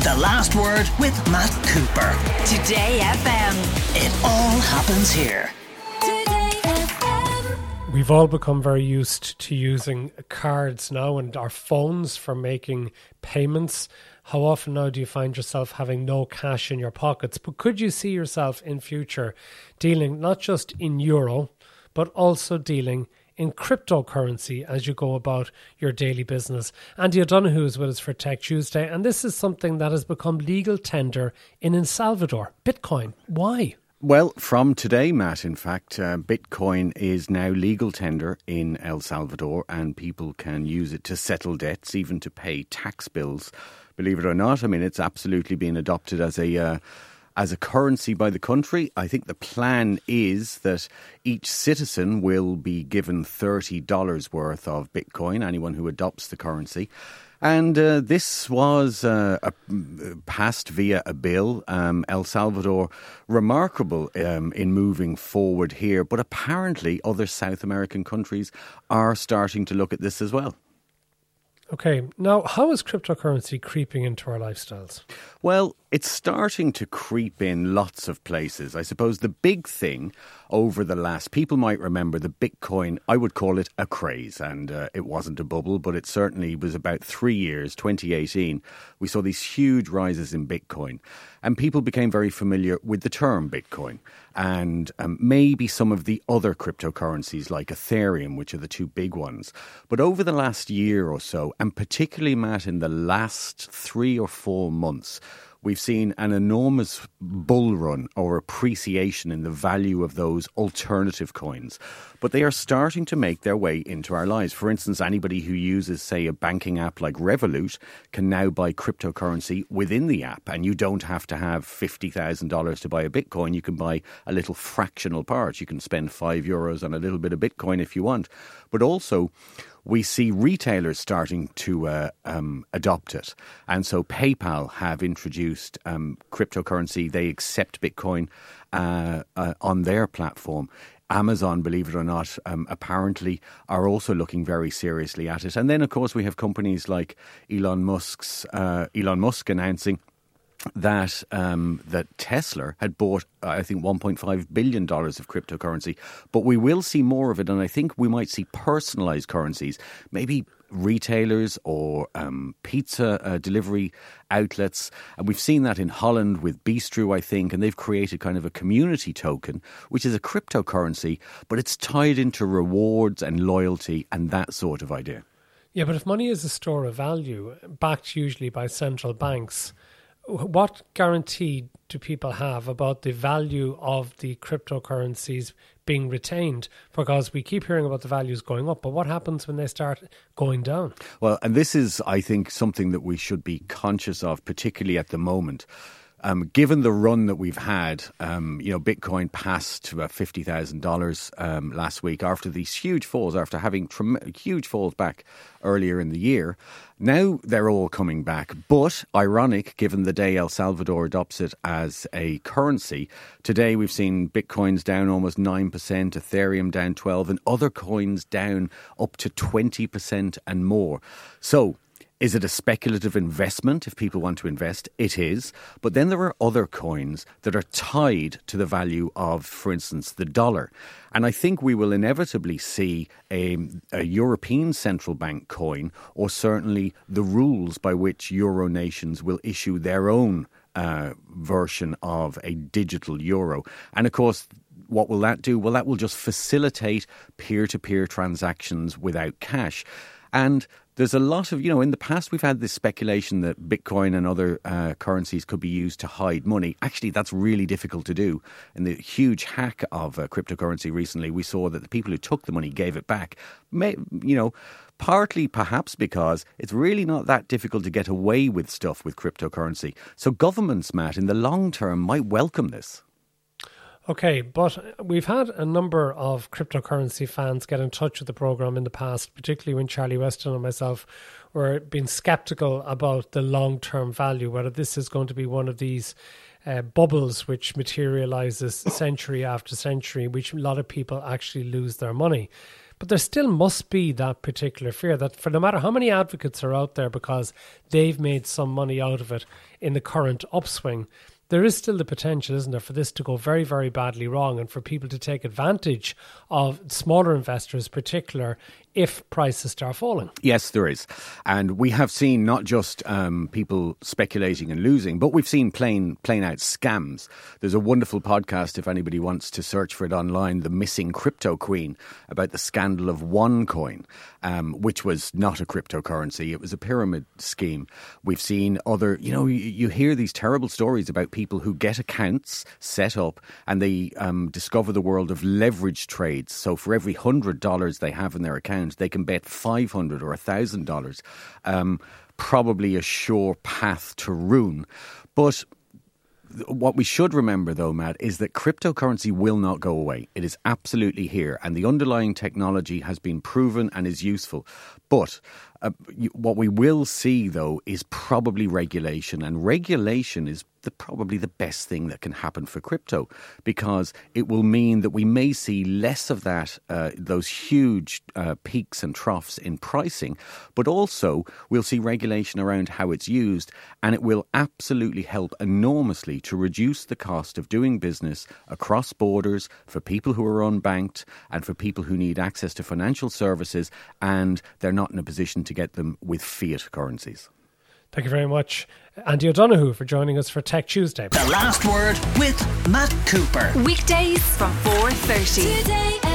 The Last Word with Matt Cooper. Today FM. It all happens here. Today FM. We've all become very used to using cards now and our phones for making payments. How often now do you find yourself having no cash in your pockets? But could you see yourself in future dealing not just in euro, but also dealing in cryptocurrency as you go about your daily business? Andy O'Donoghue is with us for Tech Tuesday, and this is something that has become legal tender in El Salvador. Bitcoin. Why? Well, from today, Matt, in fact, Bitcoin is now legal tender in El Salvador, and people can use it to settle debts, even to pay tax bills. Believe it or not, I mean, it's absolutely been adopted as a currency by the country. I think the plan is that each citizen will be given $30 worth of Bitcoin, anyone who adopts the currency. And this was passed via a bill. El Salvador, remarkable in moving forward here. But apparently other South American countries are starting to look at this as well. Okay, now how is cryptocurrency creeping into our lifestyles? Well, it's starting to creep in lots of places. I suppose the big thing over the last, people might remember the Bitcoin, I would call it a craze, and it wasn't a bubble, but it certainly was about 3 years, 2018. We saw these huge rises in Bitcoin, and people became very familiar with the term Bitcoin, and maybe some of the other cryptocurrencies like Ethereum, which are the two big ones. But over the last year or so, and particularly, Matt, in the last 3 or 4 months, we've seen an enormous bull run or appreciation in the value of those alternative coins. But they are starting to make their way into our lives. For instance, anybody who uses, say, a banking app like Revolut can now buy cryptocurrency within the app. And you don't have to have $50,000 to buy a Bitcoin. You can buy a little fractional part. You can spend €5 on a little bit of Bitcoin if you want. But also, we see retailers starting to adopt it. And so PayPal have introduced cryptocurrency. They accept Bitcoin on their platform. Amazon, believe it or not, apparently are also looking very seriously at it. And then, of course, we have companies like Elon Musk announcing that Tesla had bought, I think, $1.5 billion of cryptocurrency. But we will see more of it, and I think we might see personalised currencies, maybe retailers or pizza delivery outlets. And we've seen that in Holland with Bistro, I think, and they've created kind of a community token, which is a cryptocurrency, but it's tied into rewards and loyalty and that sort of idea. Yeah, but if money is a store of value, backed usually by central banks, what guarantee do people have about the value of the cryptocurrencies being retained? Because we keep hearing about the values going up, but what happens when they start going down? Well, and this is, I think, something that we should be conscious of, particularly at the moment. Given the run that we've had, Bitcoin passed to about $50,000 last week after these huge falls, after having huge falls back earlier in the year. Now they're all coming back. But ironic, given the day El Salvador adopts it as a currency, today we've seen Bitcoins down almost 9%, Ethereum down 12%, and other coins down up to 20% and more. So, is it a speculative investment if people want to invest? It is. But then there are other coins that are tied to the value of, for instance, the dollar. And I think we will inevitably see a European central bank coin, or certainly the rules by which Euro nations will issue their own version of a digital euro. And of course, what will that do? Well, that will just facilitate peer-to-peer transactions without cash. And there's a lot of, in the past we've had this speculation that Bitcoin and other currencies could be used to hide money. Actually, that's really difficult to do. In the huge hack of cryptocurrency recently, we saw that the people who took the money gave it back. Partly perhaps because it's really not that difficult to get away with stuff with cryptocurrency. So governments, Matt, in the long term might welcome this. Okay, but we've had a number of cryptocurrency fans get in touch with the programme in the past, particularly when Charlie Weston and myself were being sceptical about the long-term value, whether this is going to be one of these bubbles which materialises century after century, which a lot of people actually lose their money. But there still must be that particular fear that for no matter how many advocates are out there because they've made some money out of it in the current upswing, there is still the potential, isn't there, for this to go very, very badly wrong and for people to take advantage of smaller investors, particular, if prices start falling. Yes, there is. And we have seen not just people speculating and losing, but we've seen plain out scams. There's a wonderful podcast, if anybody wants to search for it online, The Missing Crypto Queen, about the scandal of OneCoin, which was not a cryptocurrency. It was a pyramid scheme. We've seen other, you hear these terrible stories about people who get accounts set up and they discover the world of leverage trades. So for every $100 they have in their account, they can bet $500 or $1,000. Probably a sure path to ruin. But what we should remember, though, Matt, is that cryptocurrency will not go away. It is absolutely here, and the underlying technology has been proven and is useful. But what we will see, though, is probably regulation, and regulation is probably the best thing that can happen for crypto, because it will mean that we may see less of that, those huge peaks and troughs in pricing, but also we'll see regulation around how it's used, and it will absolutely help enormously to reduce the cost of doing business across borders for people who are unbanked and for people who need access to financial services and they're not in a position to get them with fiat currencies. Thank you very much, Andy O'Donoghue, for joining us for Tech Tuesday. The Last Word with Matt Cooper. Weekdays from 4:30. Today